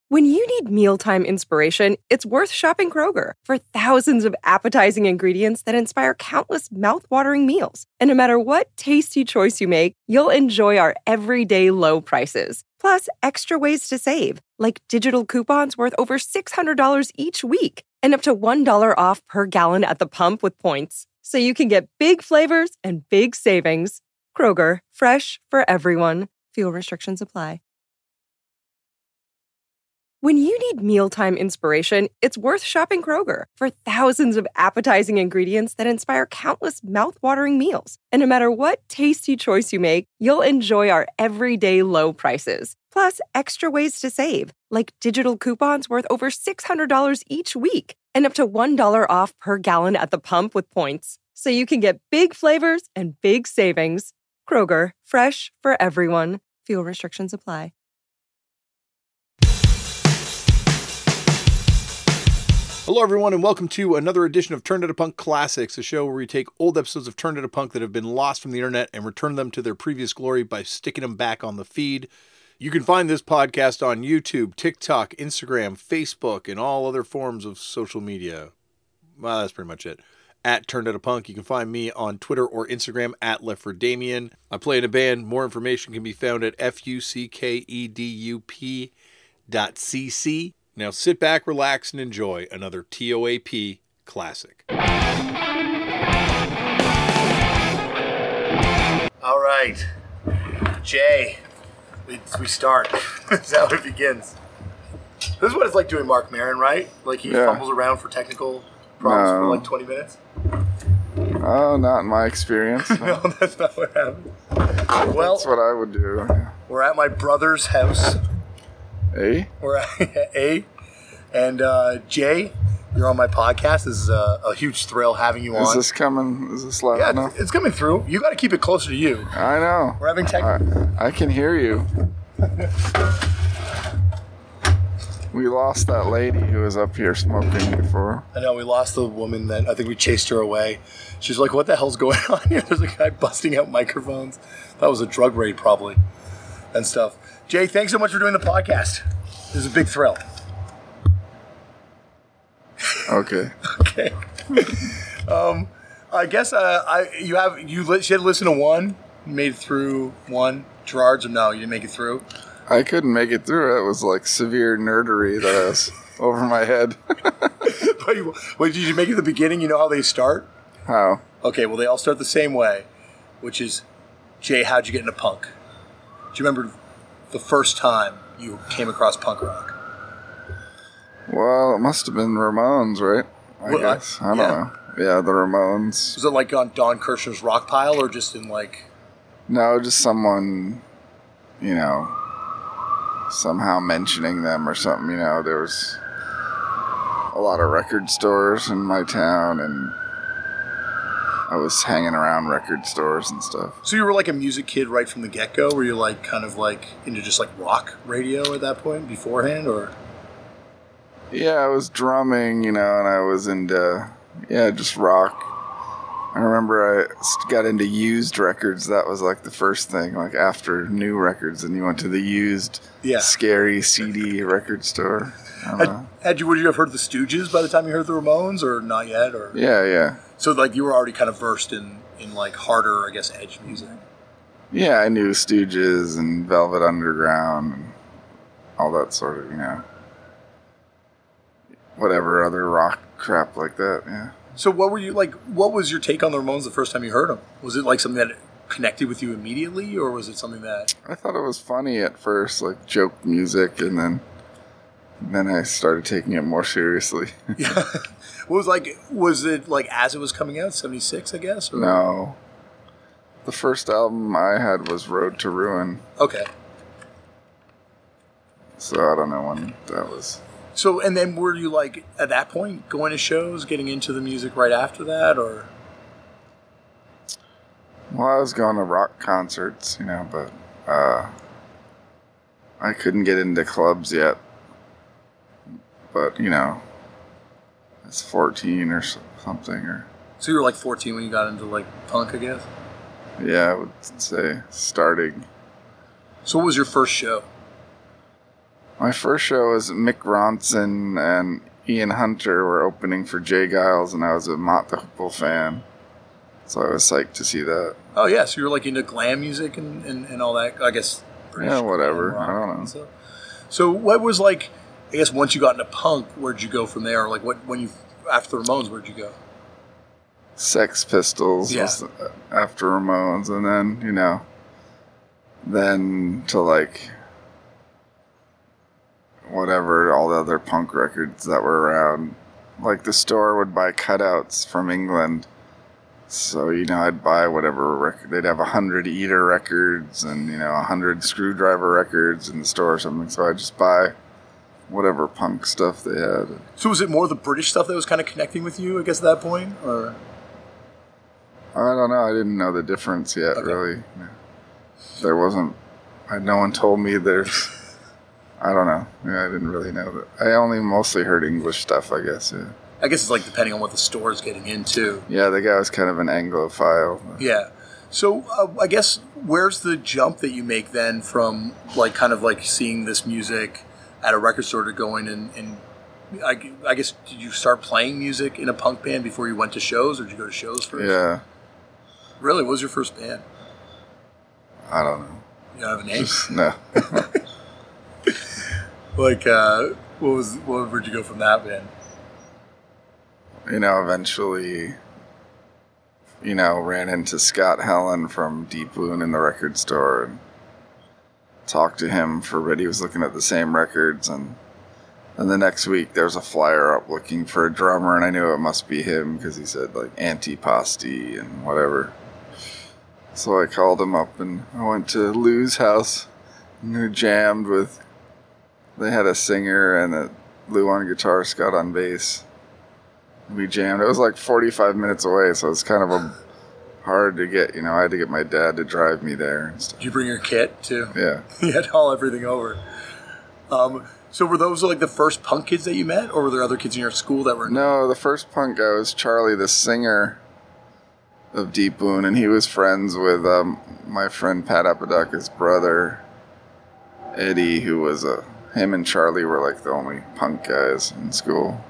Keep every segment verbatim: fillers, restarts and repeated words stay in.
When you need mealtime inspiration, it's worth shopping Kroger for thousands of appetizing ingredients that inspire countless mouth-watering meals. And no matter what tasty choice you make, you'll enjoy our everyday low prices. Plus, extra ways to save, like digital coupons worth over six hundred dollars each week and up to one dollar off per gallon at the pump with points. So you can get big flavors and big savings. Kroger, fresh for everyone. Fuel restrictions apply. When you need mealtime inspiration, it's worth shopping Kroger for thousands of appetizing ingredients that inspire countless mouth-watering meals. And no matter what tasty choice you make, you'll enjoy our everyday low prices. Plus, extra ways to save, like digital coupons worth over six hundred dollars each week and up to one dollar off per gallon at the pump with points. So you can get big flavors and big savings. Kroger, fresh for everyone. Fuel restrictions apply. Hello, everyone, and welcome to another edition of Turn to the Punk Classics, a show where we take old episodes of Turn to the Punk that have been lost from the internet and return them to their previous glory by sticking them back on the feed. You can find this podcast on YouTube, TikTok, Instagram, Facebook, and all other forms of social media. Well, that's pretty much it. At Turn to the Punk. You can find me on Twitter or Instagram at LeftForDamian. I play in a band. More information can be found at F U C K E D U P dot C C. Now sit back, relax, and enjoy another T O A P classic. All right, Jay, we, we start. That's how it begins. This is what it's like doing Mark Maron, right? Like he yeah. fumbles around for technical problems no. for like twenty minutes? Oh, not in my experience. No, no that's not what happened. Well, that's what I would do. We're at my brother's house. A? We're at A. And uh, Jay, you're on my podcast. This is a, a huge thrill having you on. Is this coming? Is this loud yeah, enough? It's coming through. You got to keep it closer to you. I know. We're having tech. I, I can hear you. We lost that lady who was up here smoking before. I know. We lost the woman that I think we chased her away. She's like, what the hell's going on here? There's a guy busting out microphones. That was a drug raid probably and stuff. Jay, thanks so much for doing the podcast. This is a big thrill. Okay. Okay. um, I guess uh, I you have you li- you had to listen to one, made it through one. Gerard's or no, you didn't make it through. I couldn't make it through. It was like severe nerdery that was over my head. But you, well, did you make it at the beginning? You know how they start? How? Okay, well they all start the same way, which is, Jay, how'd you get into punk? Do you remember the first time you came across punk rock? Well, it must have been Ramones, right? I well, guess. I, I don't yeah. know. Yeah, the Ramones. Was it like on Don Kirshner's Rock Pile or just in like... No, just someone, you know, somehow mentioning them or something. You know, there was a lot of record stores in my town and I was hanging around record stores and stuff. So you were like a music kid right from the get-go? Were you like kind of like into just like rock radio at that point beforehand or... Yeah, I was drumming, you know, and I was into, yeah, just rock. I remember I got into used records. That was like the first thing, like after new records, and you went to the used, yeah. scary C D record store. I don't had, know. had you, would you have heard the Stooges by the time you heard the Ramones, or not yet? Or Yeah, yeah. So like you were already kind of versed in, in like harder, I guess, edge music. Yeah, I knew Stooges and Velvet Underground and all that sort of, you know, whatever other rock crap like that, yeah. So what were you, like, what was your take on the Ramones the first time you heard them? Was it like something that connected with you immediately, or was it something that... I thought it was funny at first, like joke music, and then and then I started taking it more seriously. Yeah. What was like, was it like as it was coming out, seventy-six, I guess? Or? No. The first album I had was Road to Ruin. Okay. So I don't know when that was... So, and then were you, like, at that point, going to shows, getting into the music right after that, or? Well, I was going to rock concerts, you know, but uh, I couldn't get into clubs yet. But, you know, I was fourteen or something. Or So you were, like, fourteen when you got into, like, punk, I guess? Yeah, I would say starting. So what was your first show? My first show was Mick Ronson and Ian Hunter were opening for Jay Giles, and I was a Mott the Hoople fan. So I was psyched to see that. Oh, yeah. So you're like into glam music and, and, and all that, I guess. British Yeah, whatever. glam rock I don't know. and stuff. So what was like, I guess once you got into punk, where'd you go from there? Or like what, when you, after the Ramones, where'd you go? Sex Pistols Yeah. was after Ramones, and then, you know, then to like whatever, all the other punk records that were around. Like the store would buy cutouts from England. So, you know, I'd buy whatever record. They'd have a hundred Eater records and, you know, a hundred Screwdriver records in the store or something. So I'd just buy whatever punk stuff they had. So was it more the British stuff that was kind of connecting with you, I guess, at that point? Or I don't know. I didn't know the difference yet, Okay. really. There wasn't... I, no one told me there's... I don't know. Yeah, I didn't really know that. I only mostly heard English stuff, I guess, yeah. I guess it's like depending on what the store is getting into. Yeah, the guy was kind of an Anglophile. Yeah. So uh, I guess where's the jump that you make then from like kind of like seeing this music at a record store to going and, and I, I guess did you start playing music in a punk band before you went to shows, or did you go to shows first? Yeah, Really? What was your first band? I don't know. You don't have a name? No. Like uh, what was what where'd you go from that band? You know, eventually, you know, ran into Scott Helen from Deep Wound in the record store and talked to him for a bit. He was looking at the same records, and then the next week there was a flyer up looking for a drummer, and I knew it must be him because he said like Antipasti and whatever. So I called him up and I went to Lou's house and we jammed with, they had a singer and a Lou on guitar, Scott on bass. We jammed. It was like forty-five minutes away, so it's kind of a hard to get, you know, I had to get my dad to drive me there and stuff. Did you bring your kit too? Yeah. You had to haul everything over. Um, so were those like the first punk kids that you met, or were there other kids in your school that were? No, the first punk guy was Charlie, the singer of Deep Wound, and he was friends with um, my friend Pat Apodaca's brother, Eddie, who was a, him and Charlie were like the only punk guys in school.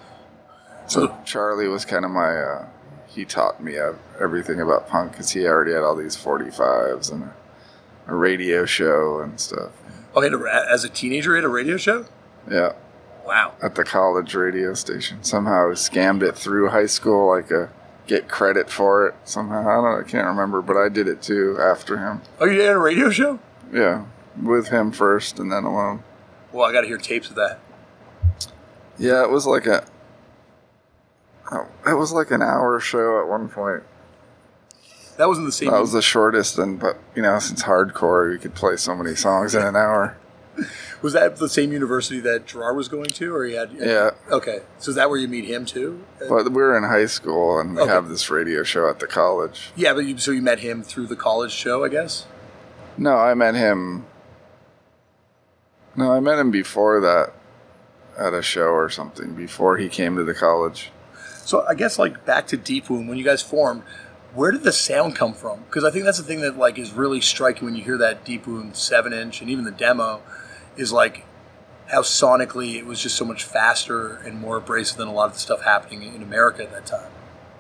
So Charlie was kind of my, uh, he taught me uh, everything about punk because he already had all these forty-fives and a, a radio show and stuff. Oh, he had a, as a teenager, he had a radio show? Yeah, Wow. at the college radio station. Somehow I scammed it through high school, like a get credit for it somehow. I don't know, I can't remember, but I did it too after him. Oh, you had a radio show? Yeah, with him first and then alone. Well, I got to hear tapes of that. Yeah, it was like a, oh, it was like an hour show at one point. That wasn't the same. That was the shortest, and but you know, since hardcore, you could play so many songs in an hour. Was that the same university that Gerard was going to, or he had? Yeah. Okay, so is that where you meet him too? But we were in high school, and we Okay. have this radio show at the college. Yeah, but you, so you met him through the college show, I guess. No, I met him. No, I met him before that at a show or something, before he came to the college. So I guess like back to Deep Wound, when you guys formed, where did the sound come from? Because I think that's the thing that like is really striking when you hear that Deep Wound seven inch and even the demo, is like how sonically it was just so much faster and more abrasive than a lot of the stuff happening in America at that time.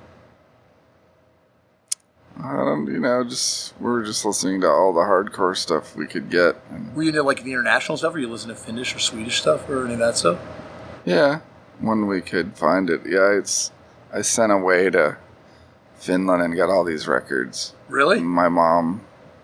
I don't, you know, just we were just listening to all the hardcore stuff we could get. And Were you into like the international stuff, or you listen to Finnish or Swedish stuff, or any of that stuff? yeah, when we could find it. Yeah, it's. I sent away to Finland and got all these records. Really? My mom.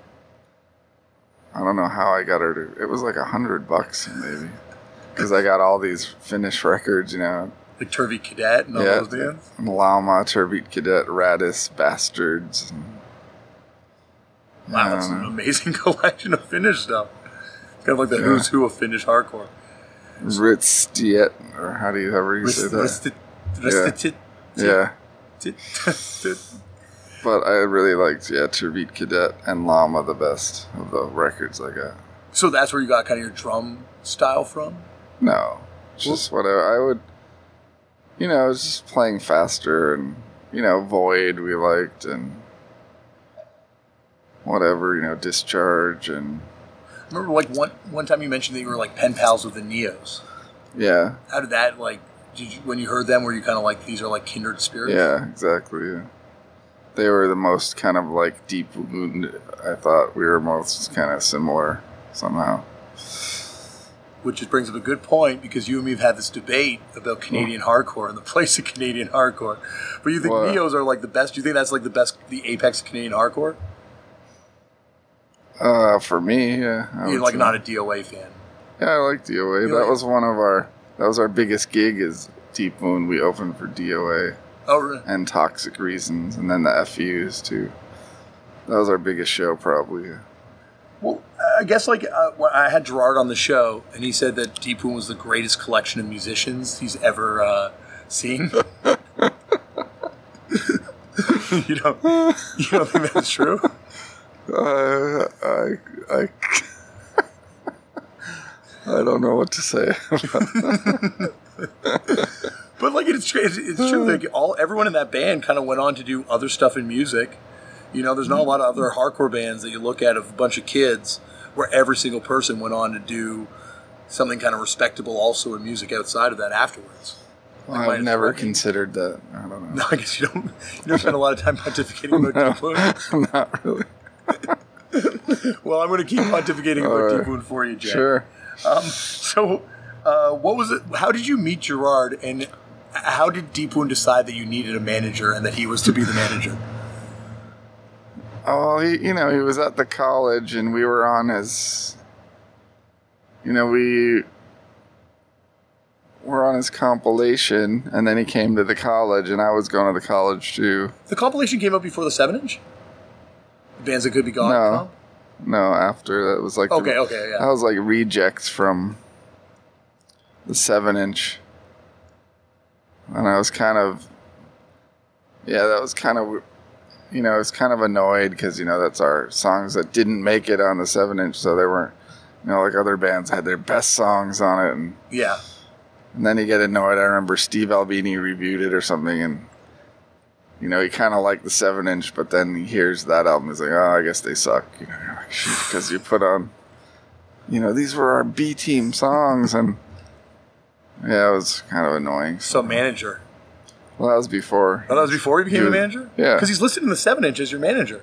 I don't know how I got her to. It was like a hundred bucks maybe, because I got all these Finnish records. You know. Like Turvey Cadet and all Yeah. those bands? Lama, Turbit Cadet, Radis, Bastards. and- Wow, I that's don't an know. amazing collection of Finnish stuff. It's kind of like the Yeah. who's who of Finnish hardcore. Ritstiet, or how do you ever you say that? Ristit- Ristit- Yeah, tit- tit- but I really liked yeah Turbit Cadet and Lama the best of the records I got. So that's where you got kind of your drum style from? No, just whatever I would. You know, I was just playing faster, and you know, Void we liked, and whatever, you know, Discharge, and I remember like one one time you mentioned that you were like pen pals with the Neos. Yeah. How did that like? Did you, when you heard them, were you kind of like these are like kindred spirits? Yeah, exactly. Yeah. They were the most kind of like deep wound. I thought we were most kind of similar somehow. Which just brings up a good point because you and me have had this debate about Canadian oh. hardcore and the place of Canadian hardcore. But you think what? Neos are like the best? Do you think that's like the best, the apex of Canadian hardcore? Uh, for me, yeah. I You're like say. Not a D O A fan. Yeah, I like D O A. That like was one of our. That was our biggest gig. Is Deep Wound. We opened for D O A. Oh, really? And Toxic Reasons, and then the F Us too. That was our biggest show, probably. Well, I guess like uh, I had Gerard on the show, and he said that Deep Wound was the greatest collection of musicians he's ever uh, seen. you don't, you don't think that's true? Uh, I, I, I don't know what to say. But like it's it's, it's true. Like all everyone in that band kind of went on to do other stuff in music. You know, there's not a lot of other hardcore bands that you look at of a bunch of kids where every single person went on to do something kind of respectable also in music outside of that afterwards. Well, I've never considered that. I don't know. No, I guess you don't. You don't spend a lot of time pontificating about no, Deep Wound. Not really. Well, I'm going to keep pontificating about right. Deep Wound for you, Jay. Sure. Um, so, uh, what was it? How did you meet Gerard, and how did Deep Wound decide that you needed a manager and that he was to be the manager? Oh, he, you know, he was at the college, and we were on his. You know, we were on his compilation, and then he came to the college, and I was going to the college too. The compilation came out before the seven inch. Bands That Could Be Gone. No, comp? no. After that was like okay, the, okay, yeah. That was like rejects from the seven inch, and I was kind of, yeah, that was kind of. You know, I was kind of annoyed because, you know, that's our songs that didn't make it on the seven inch, so they weren't, you know, like other bands had their best songs on it. And yeah. And then you get annoyed. I remember Steve Albini reviewed it or something, and, you know, he kind of liked the seven inch, but then he hears that album, he's like, oh, I guess they suck. You know, you're like, shit, because you put on, you know, these were our B-team songs, and, yeah, it was kind of annoying. So, manager. Well, that was before. Oh, that was before he became he, a manager? Yeah. Because he's listed in the seven inch as your manager.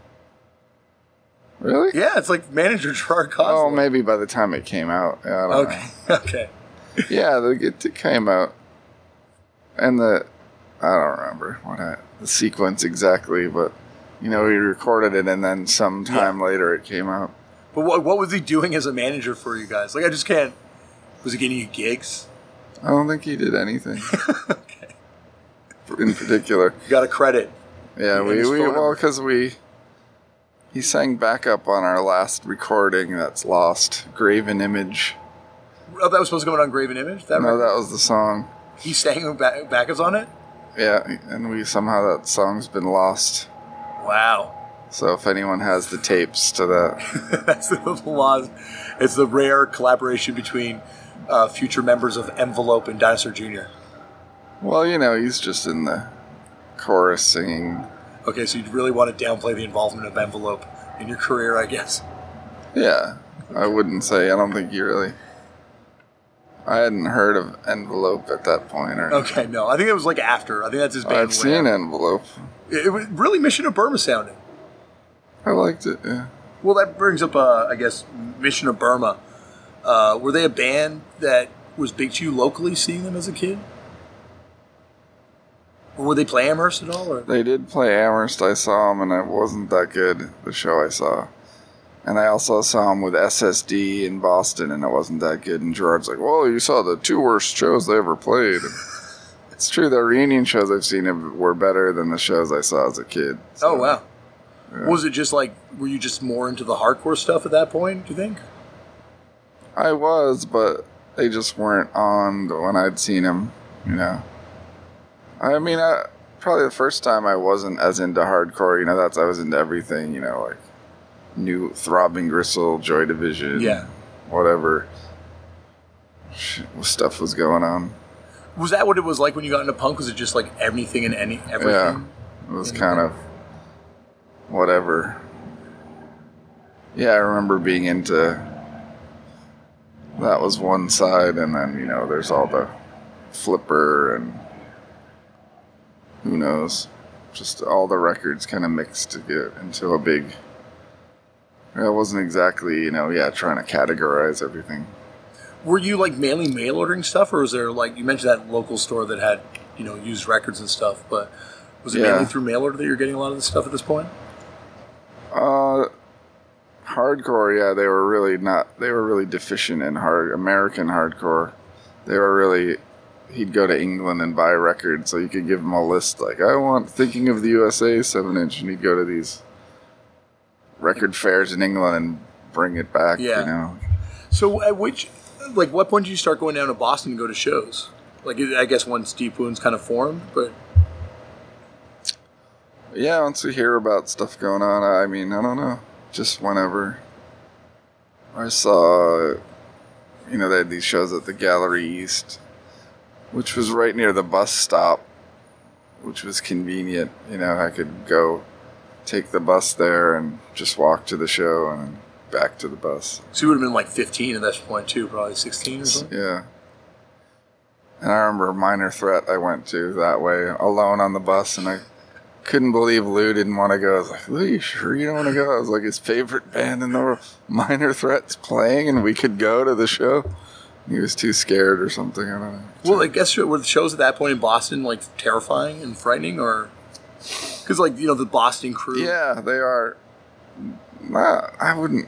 Really? Yeah, it's like manager Gerard Coslow. Oh, maybe by the time it came out. Yeah, I don't okay. know. Okay. Yeah, the, it, it came out. And the, I don't remember what I, the sequence exactly, but, you know, he recorded it and then some time yeah. later it came out. But what what was he doing as a manager for you guys? Like, I just can't, was he getting you gigs? I don't think he did anything. Okay. In particular. You got a credit. Yeah, we, we well, because we, he sang backup on our last recording that's lost, Graven Image. Oh, that was supposed to come out on Graven Image? That no, record? that was the song. He sang back, backups on it? Yeah, and we somehow that song's been lost. Wow. So if anyone has the tapes to that. That's the lost. It's the rare collaboration between uh, future members of Envelope and Dinosaur Junior Well, you know, he's just in the chorus singing. Okay, so you really want to downplay the involvement of Envelope in your career, I guess. Yeah, I wouldn't say. I don't think you really. I hadn't heard of Envelope at that point. Or okay, no, I think it was like after. I think that's his band. I've seen Envelope. It, it was really Mission of Burma sounding. I liked it, yeah. Well, that brings up, uh, I guess, Mission of Burma. Uh, were they a band that was big to you locally, seeing them as a kid? Or would they play Amherst at all? Or? They did play Amherst. I saw them, and it wasn't that good, the show I saw. And I also saw them with S S D in Boston, and it wasn't that good. And Gerard's like, well, you saw the two worst shows they ever played. It's true, the reunion shows I've seen were better than the shows I saw as a kid. So, oh, wow. Yeah. Was it just like, were you just more into the hardcore stuff at that point, do you think? I was, but they just weren't on when I'd seen them, you know. I mean, I, probably the first time I wasn't as into hardcore, you know, that's I was into everything, you know, like new Throbbing Gristle, Joy Division, yeah, whatever stuff was going on. Was that what it was like when you got into punk? Was it just like anything and any everything? Yeah, it was kind of whatever. Yeah, I remember being into that was one side, and then, you know, there's all the flipper and who knows, just all the records kind of mixed to get into a big, it wasn't exactly, you know, yeah, trying to categorize everything. Were you like mainly mail ordering stuff, or was there, like, you mentioned that local store that had, you know, used records and stuff, but was it Yeah. mainly through mail order that you're getting a lot of this stuff at this point? Uh, hardcore, yeah, they were really not, they were really deficient in hard, American hardcore. They were really, he'd go to England and buy records, so you could give him a list, like, I want Thinking of the U S A seven inch, and he'd go to these record fairs in England and bring it back, Yeah. you know. So at which, like, what point did you start going down to Boston to go to shows? Like, I guess once Deep Wounds kind of formed, but... Yeah, once we hear about stuff going on, I mean, I don't know, just whenever. I saw, you know, they had these shows at the Gallery East, which was right near the bus stop, which was convenient. You know, I could go take the bus there and just walk to the show and then back to the bus. So you would have been like fifteen at that point too, probably sixteen or something? Yeah. And I remember Minor Threat I went to that way, alone on the bus, and I couldn't believe Lou didn't want to go. I was like, Lou, you sure you don't want to go? I was like, his favorite band in the world, Minor Threat's playing, and we could go to the show. He was too scared or something. I don't know. Well, I guess were the shows at that point in Boston like terrifying and frightening, or because like you know the Boston crew? Yeah, they are. Nah, I wouldn't.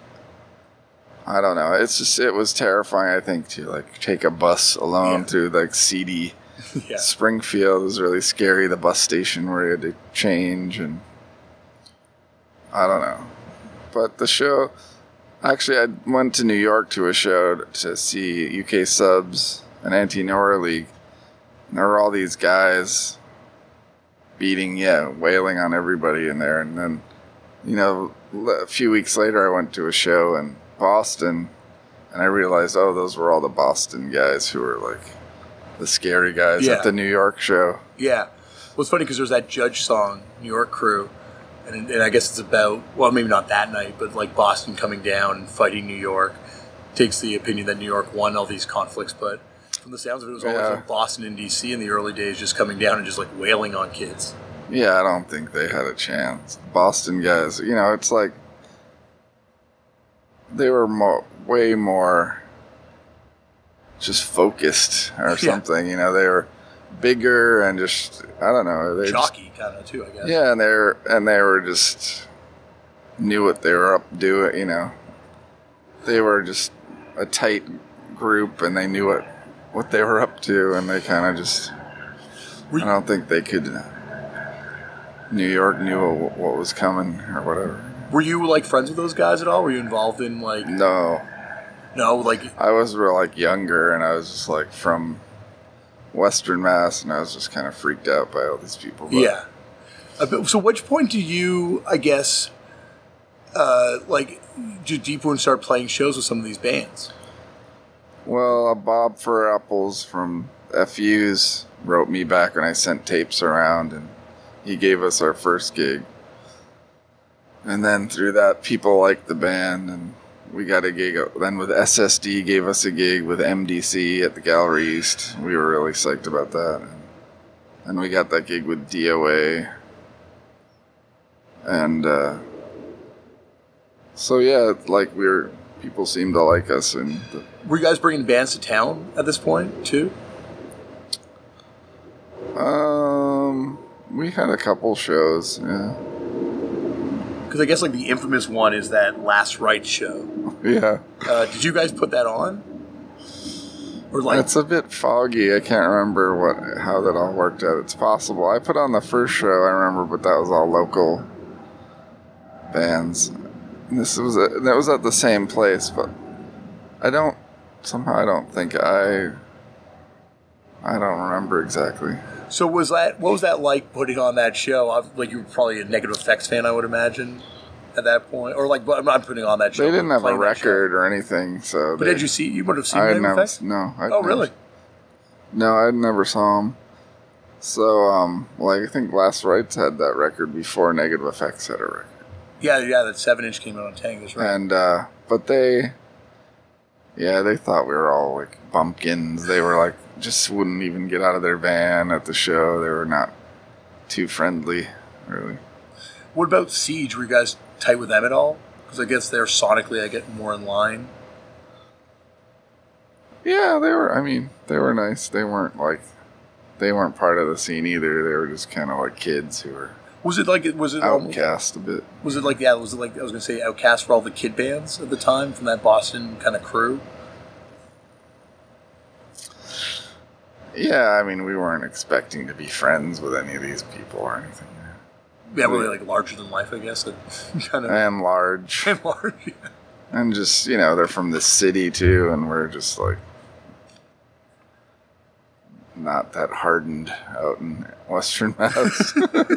I don't know. It's just it was terrifying. I think to like take a bus alone Yeah. through like seedy yeah. Springfield was really scary. The bus station where you had to change, and I don't know. But the show. Actually, I went to New York to a show to see U K Subs and Anti-Nora League. And there were all these guys beating, yeah, wailing on everybody in there. And then, you know, a few weeks later, I went to a show in Boston, and I realized, oh, those were all the Boston guys who were like the scary guys Yeah. at the New York show. Yeah. Well, it's funny because there's that Judge song, New York Crew, and, and I guess it's about, well, maybe not that night, but like Boston coming down and fighting New York. Takes the opinion that New York won all these conflicts, but from the sounds of it, it was always Yeah. like Boston and D C in the early days just coming down and just like wailing on kids. Yeah, I don't think they had a chance. Boston guys, you know, it's like they were more, way more just focused or Yeah. something. You know, they were bigger and just I don't know. They just, Jockey kind of too, I guess. yeah, and they were and they were just knew what they were up doing. You know, they were just a tight group and they knew what what they were up to, and they kind of just. Were I you, don't think they could. New York knew what, what was coming or whatever. were you like friends with those guys at all? Were you involved in like No, no like I was real like younger, and I was just like from Western Mass, and I was just kind of freaked out by all these people. But yeah. Uh, but- So, which point do you, I guess, uh, like, do Deep Wound start playing shows with some of these bands? Well, uh, Bob for Apples from F U's wrote me back when I sent tapes around, and he gave us our first gig. And then through that, people liked the band, and we got a gig. Then with S S D, gave us a gig with M D C at the Gallery East. We were really psyched about that. And we got that gig with D O A. And uh, so, yeah, like we were, people seemed to like us. And the, Were you guys bringing bands to town at this point, too? um, we had a couple shows, yeah. Because I guess, like, the infamous one is that Last Rite show. Yeah. Uh, did you guys put that on? Or, like, It's a bit foggy. I can't remember what how that all worked out. It's possible. I put on the first show, I remember, but that was all local bands. And this was a, that was at the same place, but I don't somehow I don't think I I don't remember exactly. so was that, what was that like putting on that show? I've, like, you were probably a Negative Effects fan, I would imagine, at that point. Or, like, I'm not putting on that show. They didn't have a playing that show. record or anything, so. But they, did you see, you would have seen I had Negative never, Effects? no. I'd Oh, never- really? No, I never saw them. So, um, like I think Last Rites had that record before Negative Effects had a record. Yeah, yeah, that seven inch came out on Tangus, right? And uh, but they Yeah, they thought we were all like bumpkins. They were like, just wouldn't even get out of their van at the show. They were not too friendly, really. What about Siege? Were you guys tight with them at all? Because I guess they're sonically, I get more in line. Yeah, they were, I mean, they were nice. They weren't like, they weren't part of the scene either. They were just kind of like kids who were Was it like, was it outcast a bit. Was it like, yeah, was it like, I was going to say outcast for all the kid bands at the time from that Boston kind of crew? Yeah, I mean, we weren't expecting to be friends with any of these people or anything. Yeah, really like larger than life, I guess. kind of and large. And large, yeah. And just, you know, they're from the city too, and we're just like not that hardened out in Western Mass.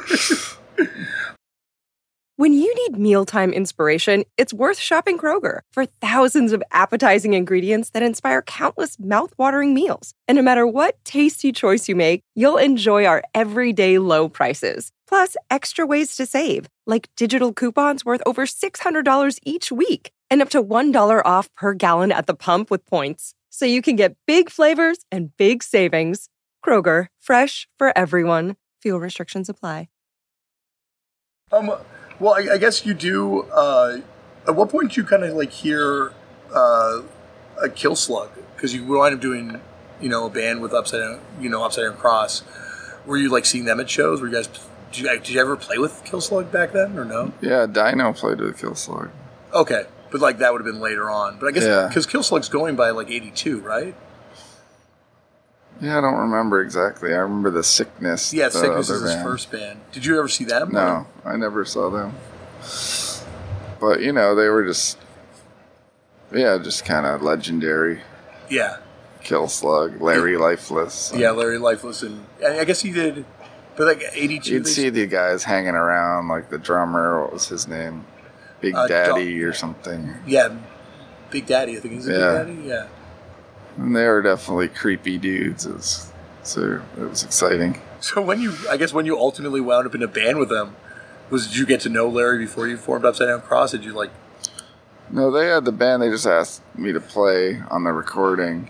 When you need mealtime inspiration, it's worth shopping Kroger for thousands of appetizing ingredients that inspire countless mouth-watering meals. And no matter what tasty choice you make, you'll enjoy our everyday low prices. Plus, extra ways to save, like digital coupons worth over six hundred dollars each week and up to one dollar off per gallon at the pump with points. So you can get big flavors and big savings. Kroger, fresh for everyone. Fuel restrictions apply. Um... Well, I, I guess you do. Uh, at what point did you kind of like hear uh, a Kill Slug? Because you wind up doing, you know, a band with Upside Down, you know, Upside Down Cross. Were you like seeing them at shows? Were you guys? Did you, did you ever play with Kill Slug back then, or no? Yeah, Dino played with Kill Slug. Okay, but like that would have been later on. But I guess because yeah. Kill Slug's going by like eighty-two, right? Yeah, I don't remember exactly. I remember the Sickness. Yeah, Sickness is his first band. Did you ever see them? No, or? I never saw them. But, you know, they were just, yeah, just kind of legendary. Yeah. Kill Slug, Larry Lifeless. Yeah, Larry Lifeless. And I guess he did, but like eighty-two. You'd see the guys hanging around, like the drummer, what was his name? Big uh, Daddy Don- or something. Yeah, Big Daddy, I think. Is it yeah. Big Daddy? Yeah. And they were definitely creepy dudes. It was, so it was exciting. So when you, I guess when you ultimately wound up in a band with them, was did you get to know Larry before you formed Upside Down Cross? Did you like? No, they had the band. They just asked me to play on the recording.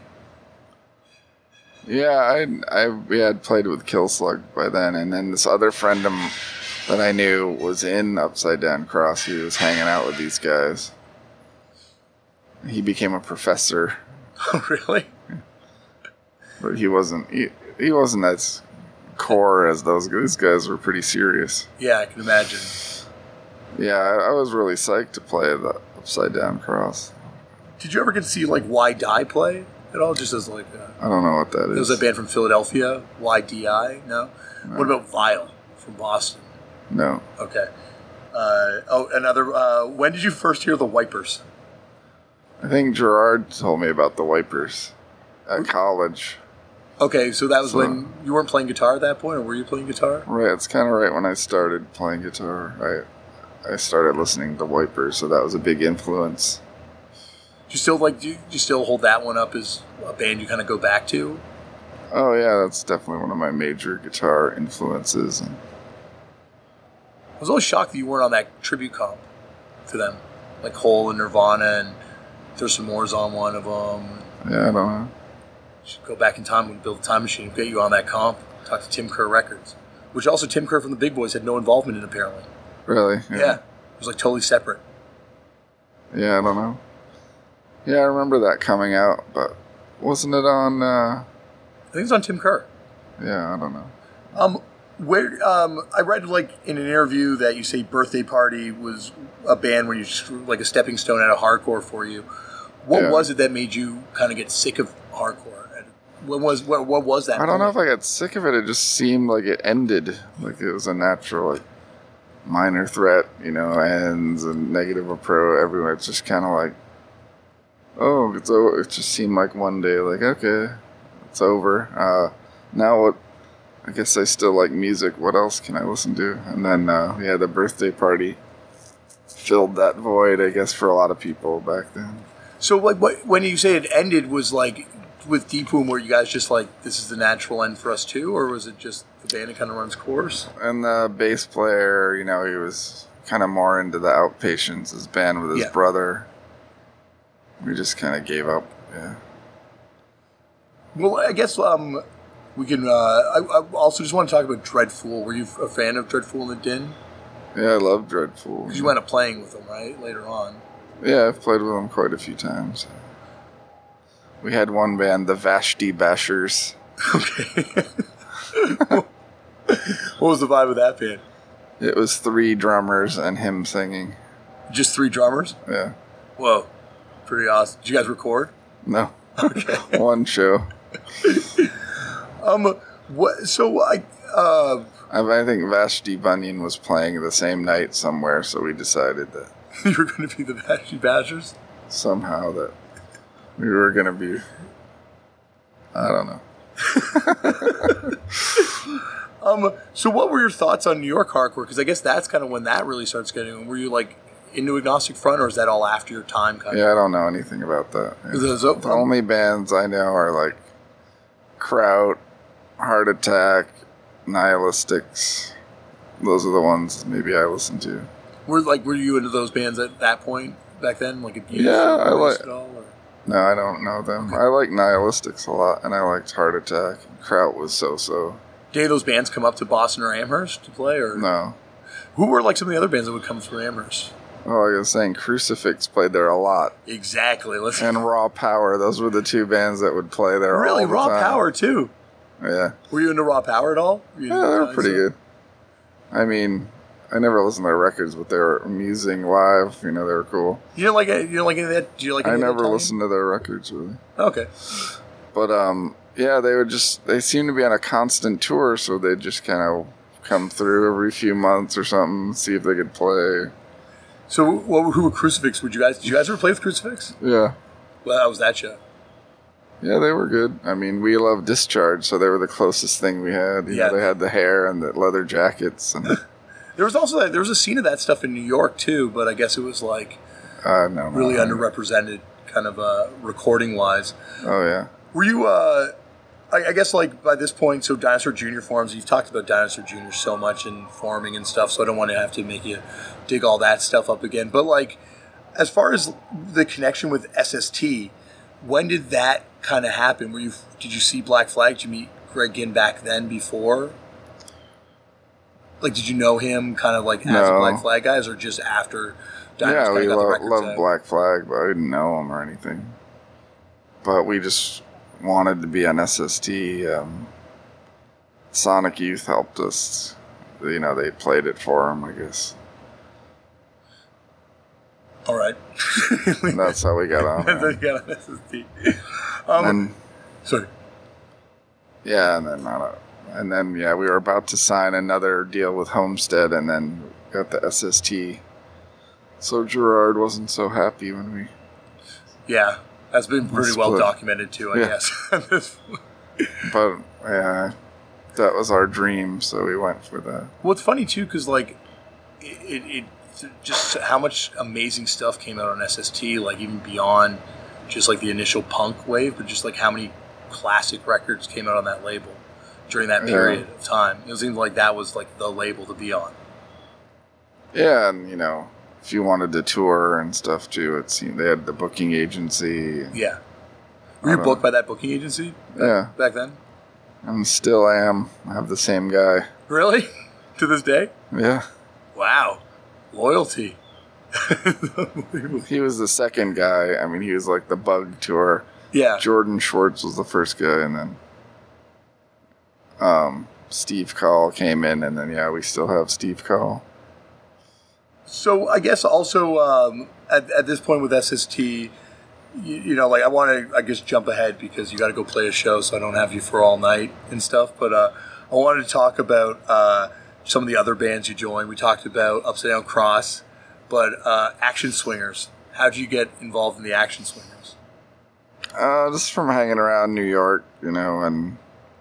Yeah, I, I we had played with Kill Slug by then, and then this other friend of, that I knew was in Upside Down Cross. He was hanging out with these guys. He became a professor. Oh, really? But he wasn't. He, he wasn't as core as those. These guys were pretty serious. Yeah, I can imagine. Yeah, I, I was really psyched to play the Upside Down Cross. Did you ever get to see like Y Die play at all? Just as like a, I don't know what that is. It was a band from Philadelphia, Y D I. No? no. What about Vile from Boston? No. Okay. Uh, oh, another. Uh, when did you first hear the Wipers? I think Gerard told me about the Wipers at college. Okay, so that was so, when you weren't playing guitar at that point, or were you playing guitar? Right, it's kind of right when I started playing guitar. I I started listening to Wipers, so that was a big influence. Do you still like? Do you, do you still hold that one up as a band you kind of go back to? Oh yeah, that's definitely one of my major guitar influences. And I was always shocked that you weren't on that tribute comp to them, like Hole and Nirvana and. There's some more's on one of them. Yeah, I don't know. Should go back in time and build a time machine and get you on that comp. Talk to Tim Kerr Records, which also Tim Kerr from the Big Boys had no involvement in, apparently. Really? Yeah. yeah. It was like totally separate. Yeah, I don't know. Yeah, I remember that coming out, but wasn't it on... Uh... I think it's on Tim Kerr. Yeah, I don't know. Um, where um, I read like in an interview that you say Birthday Party was a band where you just like a stepping stone out of hardcore for you. What yeah. was it that made you kind of get sick of hardcore? What was what, what was that? I don't moment? know if I got sick of it. It just seemed like it ended, like it was a natural, like Minor Threat, you know, ends and Negative Approach everywhere. It's just kind of like, oh, it's over. It just seemed like one day, like okay, it's over. Uh, now what? I guess I still like music. What else can I listen to? And then uh, yeah, the Birthday Party filled that void, I guess, for a lot of people back then. So like, what, when you say it ended, was like with Deepwound, were you guys just like, this is the natural end for us too, or was it just the band that kind of runs course? And the bass player, you know, he was kind of more into the Outpatients, his band with his yeah. brother. We just kind of gave up Yeah. Well, I guess um, we can. Uh, I, I also just want to talk about Dreadful. Were you a fan of Dreadful and the Din? Yeah, I love Dreadful. Because you wound up playing with them, right? Later on. Yeah, I've played with them quite a few times. We had one band, the Vashti Bashers. Okay. What was the vibe of that band? It was three drummers and him singing. Just three drummers? Yeah. Whoa. Pretty awesome. Did you guys record? No. Okay. One show. um. What? So I. Uh, I, I think Vashti Bunyan was playing the same night somewhere, so we decided that you were going to be the Vashti Bashers? somehow that we were going to be. I don't know. um. So what were your thoughts on New York hardcore? Because I guess that's kind of when that really starts getting. Were you like into Agnostic Front, or is that all after your time? Kind Yeah, I don't know anything about that. of? Is it- The only bands I know are like Kraut, Heart Attack, Nihilistics. Those are the ones maybe I listen to. Were like were you into those bands at that point back then? Like Abuse Yeah, or I Voice like- at all, or? No, I don't know them. I like Nihilistics a lot, and I liked Heart Attack. Kraut was so-so. Did any of those bands come up to Boston or Amherst to play, or No. who were like some of the other bands that would come through Amherst? Oh, I was saying Crucifix played there a lot. Exactly. Let's And Raw Power. Those were the two bands that would play there really all the Raw time. Power too. Yeah. Were you into Raw Power at all? Were you Yeah, into they were that pretty stuff? good. I mean, I never listened to their records, but they were amusing live. You know, they were cool. You don't like it? You don't like any of that? Do you like? Any I of that never time? listened to their records, really. Okay. But, um, yeah, they would just, they seemed to be on a constant tour, so they'd just kind of come through every few months or something, see if they could play. So, what, who were Crucifix? Would you guys? Did you guys ever play with Crucifix? Yeah. Well, how was that show? Yeah, they were good. I mean, we loved Discharge, so they were the closest thing we had. You Yeah. know, they had the hair and the leather jackets. And There was also that, there was a scene of that stuff in New York too, but I guess it was like uh, no, no, really no. underrepresented, kind of uh, recording wise. Oh, yeah. Were you? Uh, I, I guess like by this point, so Dinosaur Junior forms. You've talked about Dinosaur Junior so much and forming and stuff, so I don't want to have to make you dig all that stuff up again. But like, as far as the connection with S S T, when did that kind of happen? Were you? Did you see Black Flag? Did you meet Greg Ginn back then? Before? Like, did you know him kind of like as a No. Black Flag guys, or just after? Diners Yeah, kinda we got the lo- records loved out? Black Flag, but I didn't know him or anything. But we just wanted to be on S S T. Um, Sonic Youth helped us. You know, they played it for him, I guess. All right. And that's how we got on. Then there. you got on S S T. Um, And sorry. yeah, and then I don't, and then yeah, we were about to sign another deal with Homestead, and then got the S S T. So Gerard wasn't so happy when we. Yeah, that's been pretty Let's well split. documented too, I Yeah. guess. But yeah, that was our dream, so we went for that. Well, it's funny too, because like, it, it, it just how much amazing stuff came out on S S T, like even beyond just like the initial punk wave, but just like how many classic records came out on that label during that Yeah. period of time. It seemed like that was like the label to be on. Yeah, and you know, if you wanted to tour and stuff too, it seemed they had the booking agency. Yeah. Were you Uh, booked by that booking agency Yeah, back then? and still am. I have the same guy. Really? To this day? Yeah, Wow. Loyalty. he was the second guy. I mean, he was like the Bug tour. Yeah. Jordan Schwartz was the first guy, and then um, Steve Call came in, and then yeah, we still have Steve Call. So I guess also um, at, at this point with S S T, you, you know, like I want to, I guess, jump ahead because you got to go play a show, so I don't have you for all night and stuff. But uh, I wanted to talk about uh, some of the other bands you joined. We talked about Upside Down Cross, but uh, Action Swingers. How did you get involved in the Action Swingers? Uh, just from hanging around New York, you know, and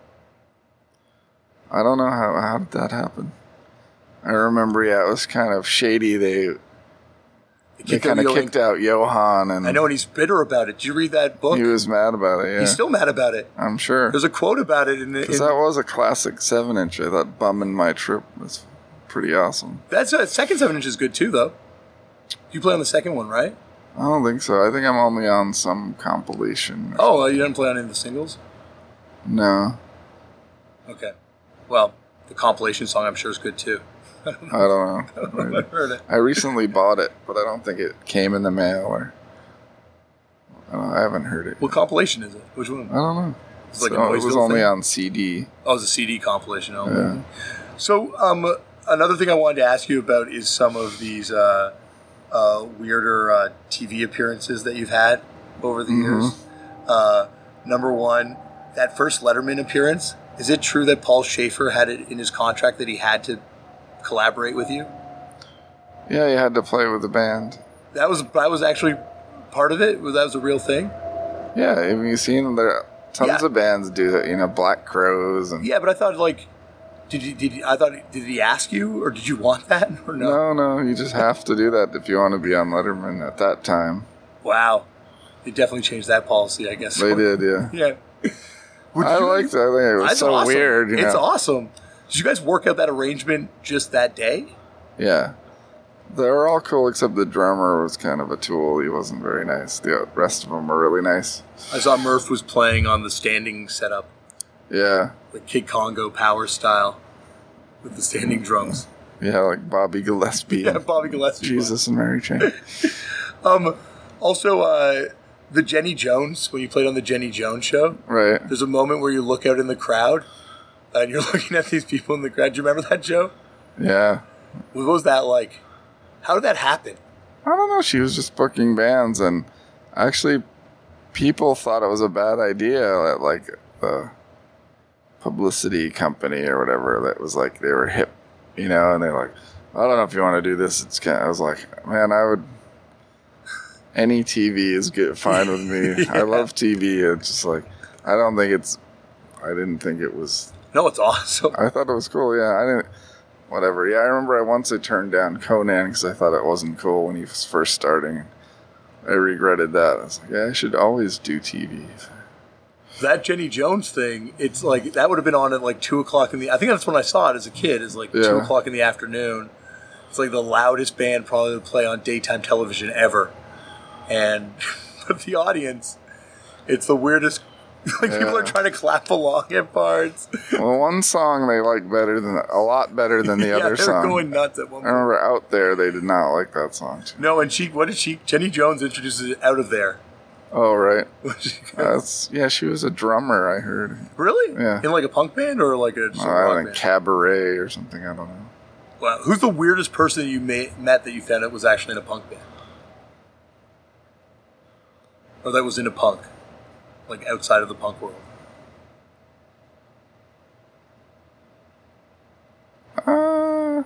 I don't know how how did that happen. I remember, yeah, it was kind of shady. They they Kicked kind of out kicked out Johan, and I know, and he's bitter about it. Did you read that book? he was mad about it. Yeah, He's still mad about it. I'm sure. There's a quote about it in, in Because that was a classic seven inch. I thought "Bumming My Trip" was pretty awesome. that's uh, second seven inch is good too, though. You play on the second one, right? I don't think so. I think I'm only on some compilation. Oh, you didn't play on any of the singles? No. Okay. Well, the compilation song I'm sure is good too. I don't know. I don't know if I've heard it. I recently bought it, but I don't think it came in the mail or... I, don't know, I haven't heard it. What compilation is it? Which one? I don't know. It's like So a it was Noiseville only thing? on C D. Oh, it's a C D compilation. Oh, Yeah. So, um, another thing I wanted to ask you about is some of these uh, uh, weirder uh, T V appearances that you've had over the Mhm. years. Uh, number one, that first Letterman appearance. Is it true that Paul Schaefer had it in his contract that he had to collaborate with you? Yeah, you had to play with the band. That was that was actually part of it. Was that was a real thing? Yeah, have you seen there? Tons Yeah. of bands do that. You know, Black Crows and Yeah, but I thought like, did he, did he, I thought did he ask you or did you want that or no? no, no, you just have to do that if you want to be on Letterman at that time. Wow, they definitely changed that policy, I guess. They did, yeah. Yeah. Would I you- liked it. I think it was That's so awesome. weird. You It's know? awesome. Did you guys work out that arrangement just that day? Yeah. They were all cool except the drummer was kind of a tool. He wasn't very nice. The rest of them were really nice. I saw Murph was playing on the standing setup, Yeah. like Kid Congo power style, with the standing drums. Yeah, like Bobby Gillespie. Yeah, and Bobby Gillespie. Jesus and Mary Chain. Um, also, uh, the Jenny Jones, when you played on the Jenny Jones show, Right. there's a moment where you look out in the crowd, and you're looking at these people in the crowd. Do you remember that, Joe? Yeah. What was that like? How did that happen? I don't know. She was just booking bands, and actually, people thought it was a bad idea. That like the publicity company or whatever that was like they were hip, you know, and they're like, I don't know if you want to do this. It's kind of, I was like, man, I would. Any T V is good, fine with me. Yeah. I love T V. It's just like I don't think it's. I didn't think it was. No, it's awesome. I thought it was cool. Yeah, I didn't. Whatever. Yeah, I remember I once I turned down Conan because I thought it wasn't cool when he was first starting. I regretted that. I was like, yeah, I should always do T V. That Jenny Jones thing, it's like, that would have been on at like two o'clock in the, I think that's when I saw it as a kid, is like Yeah. two o'clock in the afternoon. It's like the loudest band probably to play on daytime television ever. And but the audience, it's the weirdest, like people Yeah. are trying to clap along at parts. Well, one song they like better than a lot better than the yeah, other they're song. going nuts at one I point. remember Out There they did not like that song too. No, and she, what did she, Jenny Jones introduces it Out of There. Oh right, She goes, that's yeah. She was a drummer. I heard. really? Yeah. In like a punk band or like a, just a Uh, I rock think band? Cabaret or something. I don't know. Wow. Who's the weirdest person you ma- met that you found out was actually in a punk band? Or that was in a punk? Like outside of the punk world? Uh,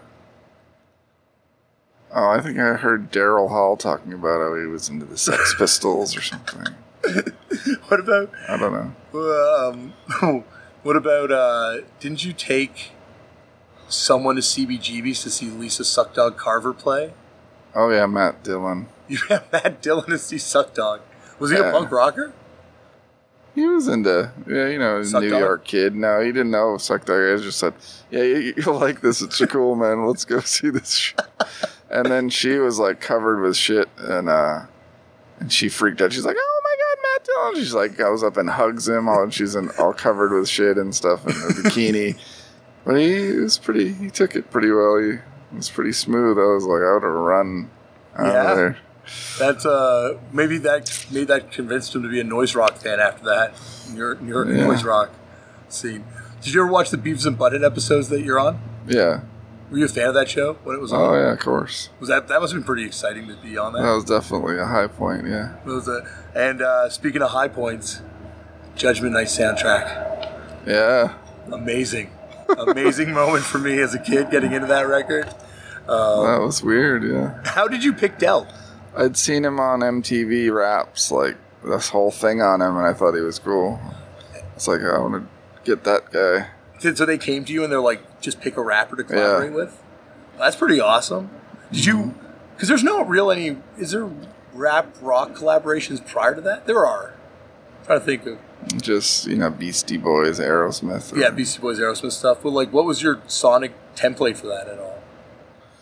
oh, I think I heard Daryl Hall talking about how he was into the Sex Pistols or something. What about, I don't know. um, what about, uh, didn't you take someone to C B G B's to see Lisa Suckdog Carver play? Oh yeah, Matt Dillon. You had Matt Dillon to see Suckdog. Was he Yeah. a punk rocker? He was into, yeah, you know, Suck New Dog? York kid. No, he didn't know Suck Dog. He just said, yeah, you, you'll like this. It's cool, man. Let's go see this shit. And then she was like covered with shit and, uh, and she freaked out. She's like, oh my God, Matt Dillon. She's like, goes up and hugs him all, and she's in, all covered with shit and stuff in her bikini. But he was pretty, he took it pretty well. He was pretty smooth. I was like, I would have run out Yeah. of there. That's, uh, maybe that, maybe that convinced him to be a noise rock fan after that. New York, New York Yeah. noise rock scene. Did you ever watch the Beavis and Butthead episodes that you're on? Yeah. Were you a fan of that show when it was on? Oh yeah, of course. Was that that must have been pretty exciting to be on that? That was definitely a high point, yeah. It was a, and uh, speaking of high points, Judgment Night soundtrack, Yeah. amazing, amazing moment for me as a kid getting into that record. That was weird, yeah. How did you pick Del? I'd seen him on M T V Raps, like this whole thing on him, and I thought he was cool. It's like, I want to get that guy. So they came to you and they're like, just pick a rapper to collaborate with? That's pretty awesome. Did you, because there's no real any, is there rap rock collaborations prior to that? There are. I'm trying to think of. Just, you know, Beastie Boys, Aerosmith. or- Yeah, Beastie Boys, Aerosmith stuff. But like, what was your sonic template for that at all?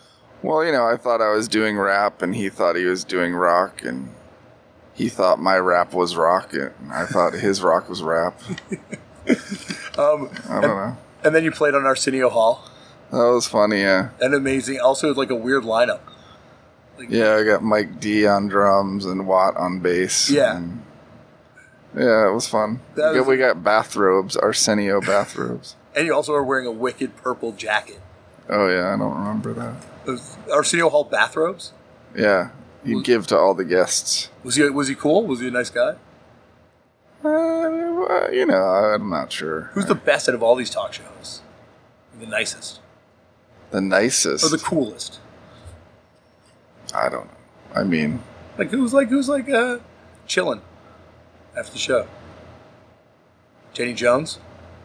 Well, you know, I thought I was doing rap, and he thought he was doing rock, and he thought my rap was rock, and I thought his rock was rap. um, I don't and, know. And then you played on Arsenio Hall. That was funny, yeah. And amazing. Also, like a weird lineup. Like, yeah, I got Mike D on drums and Watt on bass. Yeah. And yeah, it was fun. That we, was, got, we got bathrobes, Arsenio bathrobes. And you also are wearing a wicked purple jacket. Oh, yeah, I don't remember that. Those Arsenio Hall bathrobes? Yeah, you give to all the guests. Was he was he cool? Was he a nice guy? Uh, you know, I'm not sure. Who's the best out of all these talk shows? The nicest? The nicest? Or the coolest? I don't know. I mean... Like, who's like, who's like, uh, chilling after the show? Jenny Jones?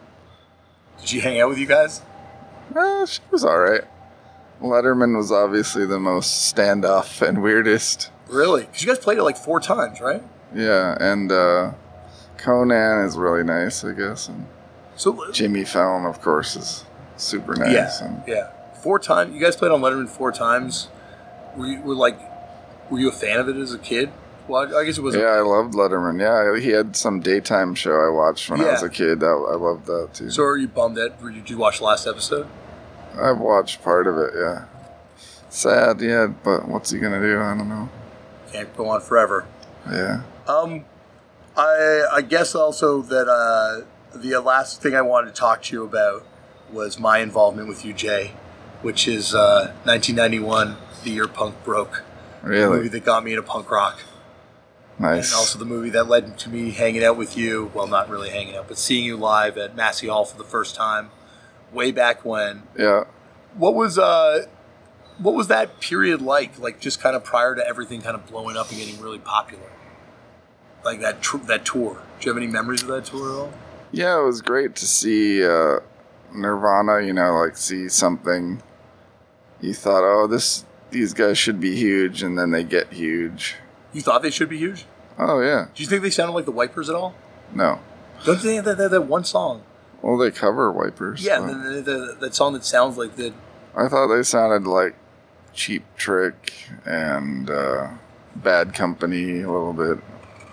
Did she hang out with you guys? Uh, she was alright. Letterman was obviously the most standoff and weirdest. Really? Because you guys played it like four times, right? Yeah, and uh, Conan is really nice, I guess. And so Jimmy Fallon, of course, is super nice. Yeah, and, yeah. Four times. You guys played on Letterman four times. Were you were like, were you a fan of it as a kid? Well, I guess it was. Yeah, I loved Letterman. Yeah, he had some daytime show I watched when Yeah. I was a kid. That, I loved that too. So are you bummed that? Did you watch the last episode? I've watched part of it, yeah. Sad, yeah, but what's he gonna do? I don't know. Can't go on forever. Yeah. Um, I I guess also that uh, the last thing I wanted to talk to you about was my involvement with you, Jay, which is uh, nineteen ninety-one, the year punk broke. Really? The movie that got me into punk rock. Nice. And also the movie that led to me hanging out with you. Well, not really hanging out, but seeing you live at Massey Hall for the first time, way back when. Yeah. What was uh, what was that period like? Like just kind of prior to everything kind of blowing up and getting really popular. Like that tr- that tour. Do you have any memories of that tour at all? Yeah, it was great to see uh, Nirvana. You know, like see something. You thought, oh, this these guys should be huge, and then they get huge. You thought they should be huge? Oh yeah. Do you think they sounded like the Wipers at all? No. Don't they have that, that, that one song? Well, they cover Wipers. Yeah, but the, the, the, that song that sounds like the. I thought they sounded like Cheap Trick and uh, Bad Company a little bit.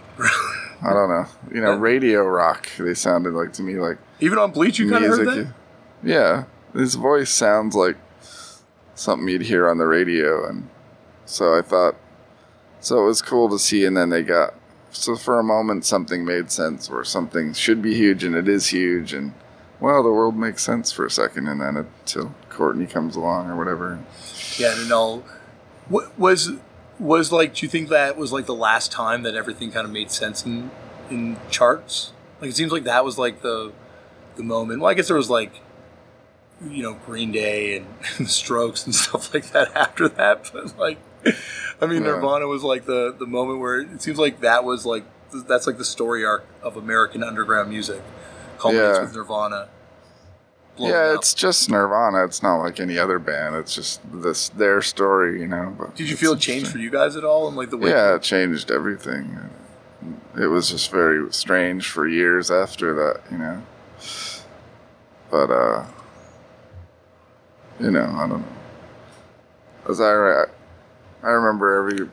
I don't know. You know, radio rock. They sounded like to me like Even on Bleach, you kind of heard that. Yeah, his voice sounds like something you'd hear on the radio, and so I thought. So it was cool to see, and then they got. So for a moment, something made sense, where something should be huge, and it is huge, and well, the world makes sense for a second, and then until Courtney comes along or whatever. Yeah, and all. What was was like? Do you think that was like the last time that everything kind of made sense in in charts? Like it seems like that was like the the moment. Well, I guess there was like, you know, Green Day and the Strokes and stuff like that after that, but like. I mean, Yeah. Nirvana was like the, the moment where it seems like that was like, that's like the story arc of American underground music. Culminates Yeah. with Nirvana. blowing Yeah, up. it's just Nirvana. It's not like any other band. It's just this their story, you know. But Did you it's feel it changed for you guys at all? And like the way Yeah, it changed everything. It was just very strange for years after that, you know. But, uh, you know, I don't know. As I, I remember every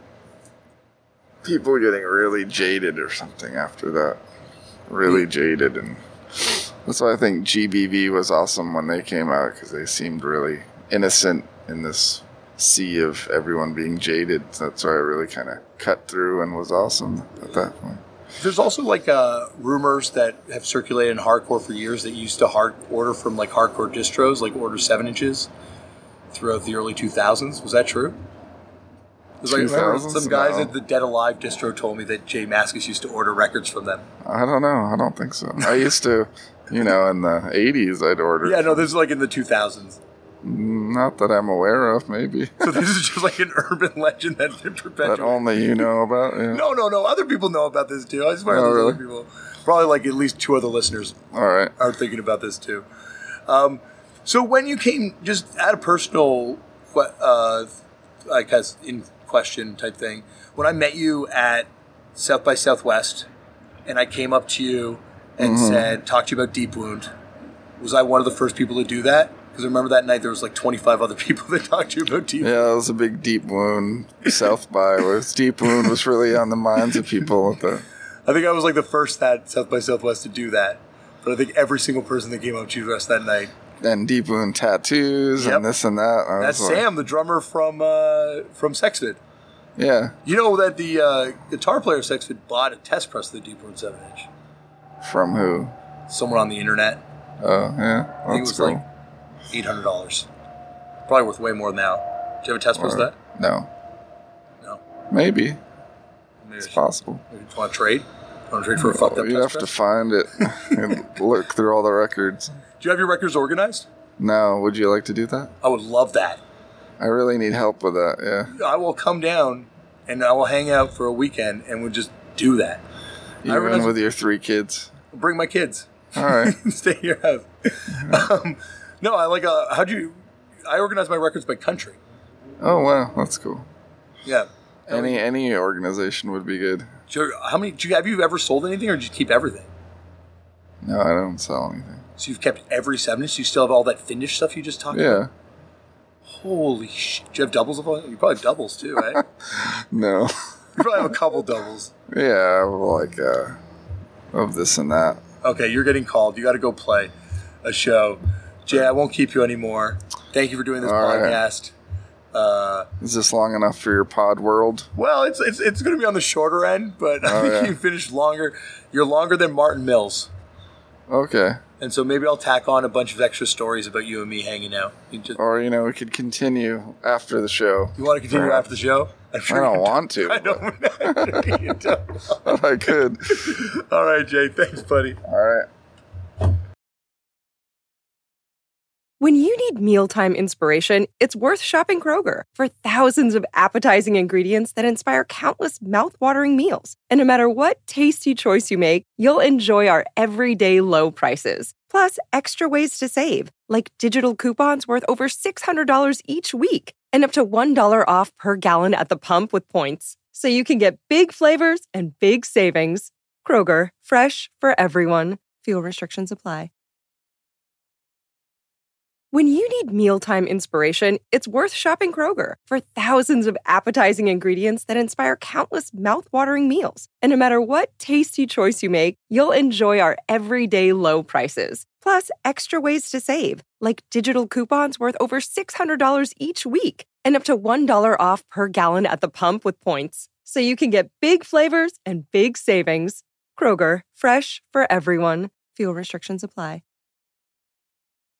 people getting really jaded or something after that. Really jaded. And that's why I think G B V was awesome when they came out, because they seemed really innocent in this sea of everyone being jaded. That's why I really kind of cut through and was awesome at that point. There's also like uh, rumors that have circulated in hardcore for years that used to hard order from like hardcore distros, like order seven inches throughout the early two thousands. Was that true? Like, I remember some guys No. at the Dead Alive distro told me that Jay Mascis used to order records from them. I don't know. I don't think so. I used to, you know, in the eighties, I'd order. Yeah, no, this is like in the two thousands. Not that I'm aware of, maybe. So this is just like an urban legend that's been perpetuated. That only you know about. Yeah. No, no, no. Other people know about this too. I swear Oh, there's really? other people. Probably like at least two other listeners All right. are thinking about this too. Um, so when you came, just at a personal, que- uh, I guess in question type thing, when I met you at South by Southwest, and I came up to you and Mm-hmm. said, talked to you about Deep Wound, was I one of the first people to do that? Because remember that night there was like twenty-five other people that talked to you about Deep Wound. Yeah, it was a big Deep Wound South by, where Deep Wound was really on the minds of people. At the... I think I was like the first at South by Southwest to do that. But I think every single person that came up to you the rest that night. And Deep Wound tattoos Yep. and this and that. I That's was like, Sam, the drummer from uh, from Sexfit. Yeah, You know that the uh, guitar player of Sexfit bought a test press of the Deep Wound seven inch. from who? Somewhere on the internet. Oh, yeah, I think it that's was cool. like eight hundred dollars. Probably worth way more now. Do you have a test press of Or- that? No, No. Maybe. Maybe It's I possible. should- maybe you want to trade? Want to trade for a fucked up You'd test have to press? find it and look through all the records. Do you have your records organized? No, would you like to do that? I would love that. I really need help with that, yeah. I will come down and I will hang out for a weekend and we'll just do that. I You in realize- with your three kids. Bring my kids. All right. Stay at your house. um, no, I like. Uh, how do you? I organize my records by country. Oh, wow, that's cool. Yeah. Any any organization would be good. Do you, how many? Do you have you ever sold anything, or do you keep everything? No, I don't sell anything. So you've kept every seven. So you still have all that Finnish stuff you just talked about. Yeah. Holy shit! Do you have doubles of all? You probably have doubles too, right? No. You probably have a couple doubles. Yeah, like, uh, of this and that. Okay, you're getting called. You got to go play a show. Jay, I won't keep you anymore. Thank you for doing this All right. podcast. Uh, Is this long enough for your pod world? well, it's it's it's going to be on the shorter end, but I Oh, think yeah. you finished longer. You're longer than Martin Mills, Okay. and so maybe I'll tack on a bunch of extra stories about you and me hanging out. You, just, Or, you know, we could continue after the show. you want to continue after the show? I'm I don't you want to. I don't. You don't. But I could. All right, Jay. Thanks, buddy. All right. When you need mealtime inspiration, it's worth shopping Kroger for thousands of appetizing ingredients that inspire countless mouthwatering meals. And no matter what tasty choice you make, you'll enjoy our everyday low prices. Plus, extra ways to save, like digital coupons worth over six hundred dollars each week and up to one dollar off per gallon at the pump with points. So you can get big flavors and big savings. Kroger, fresh for everyone. Fuel restrictions apply. When you need mealtime inspiration, it's worth shopping Kroger for thousands of appetizing ingredients that inspire countless mouthwatering meals. And no matter what tasty choice you make, you'll enjoy our everyday low prices. Plus, extra ways to save, like digital coupons worth over six hundred dollars each week and up to one dollar off per gallon at the pump with points. So you can get big flavors and big savings. Kroger, fresh for everyone. Fuel restrictions apply.